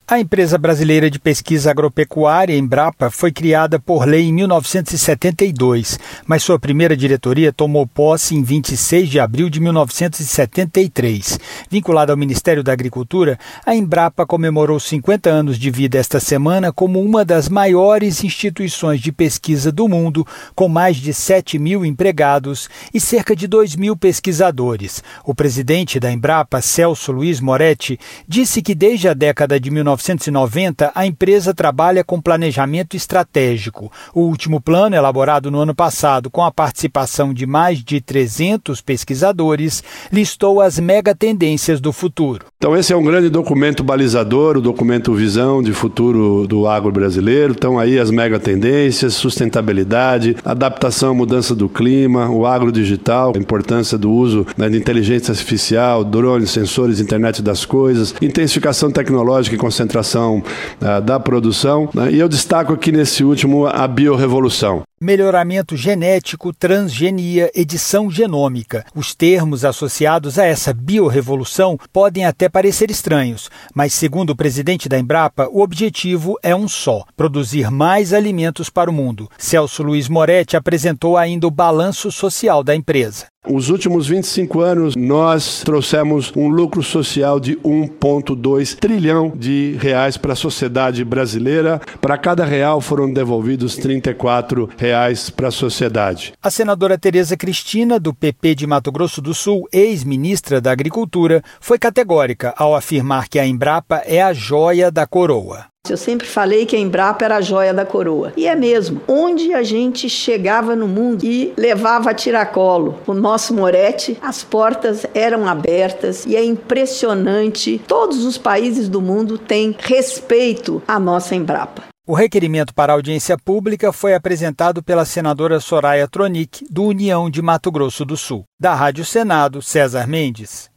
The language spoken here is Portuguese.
A empresa brasileira de pesquisa agropecuária, Embrapa, foi criada por lei em 1972, mas sua primeira diretoria tomou posse em 26 de abril de 1973. Vinculada ao Ministério da Agricultura, a Embrapa comemorou 50 anos de vida esta semana como uma das maiores instituições de pesquisa do mundo, com mais de 7 mil empregados e cerca de 2 mil pesquisadores. O presidente da Embrapa, Celso Luiz Moretti, disse que desde a década de 1990, a empresa trabalha com planejamento estratégico. O último plano, elaborado no ano passado com a participação de mais de 300 pesquisadores, listou as megatendências do futuro. Então esse é um grande documento balizador, o documento Visão de Futuro do Agro Brasileiro. Estão aí as megatendências, sustentabilidade, adaptação à mudança do clima, o agro digital, a importância do uso de inteligência artificial, drones, sensores, internet das coisas, intensificação tecnológica e concentração da produção, e eu destaco aqui nesse último a biorrevolução. Melhoramento genético, transgenia, edição genômica. Os termos associados a essa biorrevolução podem até parecer estranhos, mas segundo o presidente da Embrapa, o objetivo é um só: produzir mais alimentos para o mundo. Celso Luiz Moretti apresentou ainda o balanço social da empresa. Os últimos 25 anos, nós trouxemos um lucro social de 1,2 trilhão de reais para a sociedade brasileira. Para cada real foram devolvidos 34 reais para a sociedade. A senadora Tereza Cristina, do PP de Mato Grosso do Sul, ex-ministra da Agricultura, foi categórica ao afirmar que a Embrapa é a joia da coroa. Eu sempre falei que a Embrapa era a joia da coroa. E é mesmo. Onde a gente chegava no mundo e levava a tiracolo o nosso Moretti, as portas eram abertas e é impressionante. Todos os países do mundo têm respeito à nossa Embrapa. O requerimento para audiência pública foi apresentado pela senadora Soraya Tronic, do União de Mato Grosso do Sul. Da Rádio Senado, César Mendes.